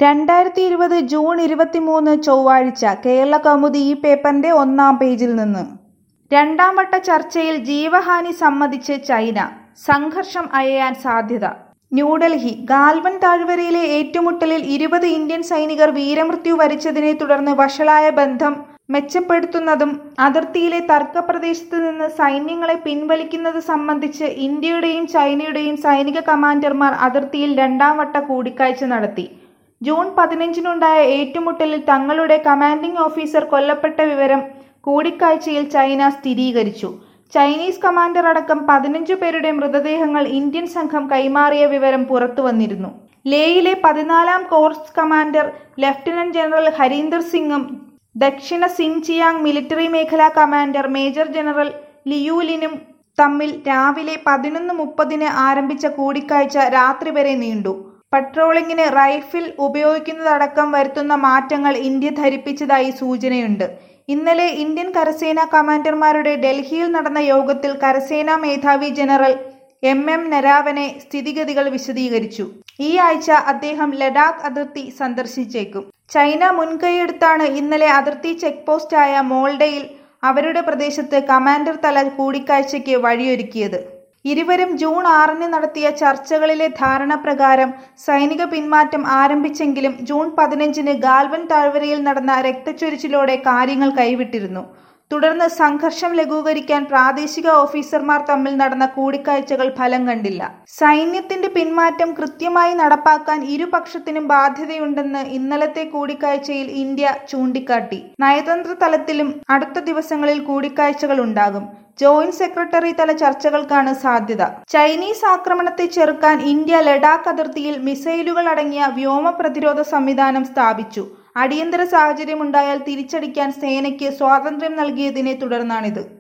2020 June 23 ചൊവ്വാഴ്ച കേരളകൗമുദി ഈ പേപ്പറിന്റെ ഒന്നാം പേജിൽ നിന്ന്. രണ്ടാം വട്ട ചർച്ചയിൽ ജീവഹാനി സമ്മതിച്ച് ചൈന, സംഘർഷം അയയാൻ സാധ്യത. ന്യൂഡൽഹി, ഗാൽവൻ താഴ്വരയിലെ ഏറ്റുമുട്ടലിൽ 20 ഇന്ത്യൻ സൈനികർ വീരമൃത്യു വരിച്ചതിനെ തുടർന്ന് വഷളായ ബന്ധം മെച്ചപ്പെടുത്തുന്നതും അതിർത്തിയിലെ തർക്കപ്രദേശത്ത് നിന്ന് സൈന്യങ്ങളെ പിൻവലിക്കുന്നത് സംബന്ധിച്ച് ഇന്ത്യയുടെയും ചൈനയുടെയും സൈനിക കമാൻഡർമാർ അതിർത്തിയിൽ രണ്ടാം വട്ട കൂടിക്കാഴ്ച നടത്തി. ജൂൺ 15-നുണ്ടായ ഏറ്റുമുട്ടലിൽ തങ്ങളുടെ കമാൻഡിംഗ് ഓഫീസർ കൊല്ലപ്പെട്ട വിവരം കൂടിക്കാഴ്ചയിൽ ചൈന സ്ഥിരീകരിച്ചു. ചൈനീസ് കമാൻഡർ അടക്കം 15 പേരുടെ മൃതദേഹങ്ങൾ ഇന്ത്യൻ സംഘം കൈമാറിയ വിവരം പുറത്തുവന്നിരുന്നു. ലേയിലെ 14-ാം corps commander lieutenant general Harinder സിംഗും ദക്ഷിണ സിൻജിയാങ് മിലിറ്ററി മേഖലാ കമാൻഡർ മേജർ ജനറൽ ലിയു ലിനും തമ്മിൽ രാവിലെ 11:30-ന് ആരംഭിച്ച കൂടിക്കാഴ്ച രാത്രി വരെ നീണ്ടു. പട്രോളിംഗിന് റൈഫിൾ ഉപയോഗിക്കുന്നതടക്കം വരുത്തുന്ന മാറ്റങ്ങൾ ഇന്ത്യ ധരിപ്പിച്ചതായി സൂചനയുണ്ട്. ഇന്നലെ ഇന്ത്യൻ കരസേനാ കമാൻഡർമാരുടെ ഡൽഹിയിൽ നടന്ന യോഗത്തിൽ കരസേനാ മേധാവി ജനറൽ MM നരാവനെ സ്ഥിതിഗതികൾ വിശദീകരിച്ചു. ഈ ആഴ്ച അദ്ദേഹം ലഡാക്ക് അതിർത്തി സന്ദർശിച്ചേക്കും. ചൈന മുൻകൈയെടുത്താണ് ഇന്നലെ അതിർത്തി ചെക്ക് പോസ്റ്റായ മോൾഡയിൽ അവരുടെ പ്രദേശത്ത് കമാൻഡർ തല കൂടിക്കാഴ്ചയ്ക്ക് വഴിയൊരുക്കിയത്. ഇരുവരും ജൂൺ 6-ന് നടത്തിയ ചർച്ചകളിലെ ധാരണ പ്രകാരം സൈനിക പിന്മാറ്റം ആരംഭിച്ചെങ്കിലും ജൂൺ 15-ന് ഗാൽവൻ താഴ്വരയിൽ നടന്ന രക്തച്ചൊരിച്ചിലോടെ കാര്യങ്ങൾ കൈവിട്ടിരുന്നു. തുടർന്ന് സംഘർഷം ലഘൂകരിക്കാൻ പ്രാദേശിക ഓഫീസർമാർ തമ്മിൽ നടന്ന കൂടിക്കാഴ്ചകൾ ഫലം കണ്ടില്ല. സൈന്യത്തിന്റെ പിന്മാറ്റം കൃത്യമായി നടപ്പാക്കാൻ ഇരുപക്ഷത്തിനും ബാധ്യതയുണ്ടെന്ന് ഇന്നലത്തെ കൂടിക്കാഴ്ചയിൽ ഇന്ത്യ ചൂണ്ടിക്കാട്ടി. നയതന്ത്ര തലത്തിലും അടുത്ത ദിവസങ്ങളിൽ കൂടിക്കാഴ്ചകൾ ഉണ്ടാകും. ജോയിന്റ് സെക്രട്ടറി തല ചർച്ചകൾക്കാണ് സാധ്യത. ചൈനീസ് ആക്രമണത്തെ ചെറുക്കാൻ ഇന്ത്യ ലഡാക്ക് അതിർത്തിയിൽ മിസൈലുകൾ അടങ്ങിയ വ്യോമ പ്രതിരോധ സംവിധാനം സ്ഥാപിച്ചു. അടിയന്തര സാഹചര്യമുണ്ടായാൽ തിരിച്ചടിക്കാൻ സേനയ്ക്ക് സ്വാതന്ത്ര്യം നൽകിയതിനെ തുടർന്നാണിത്.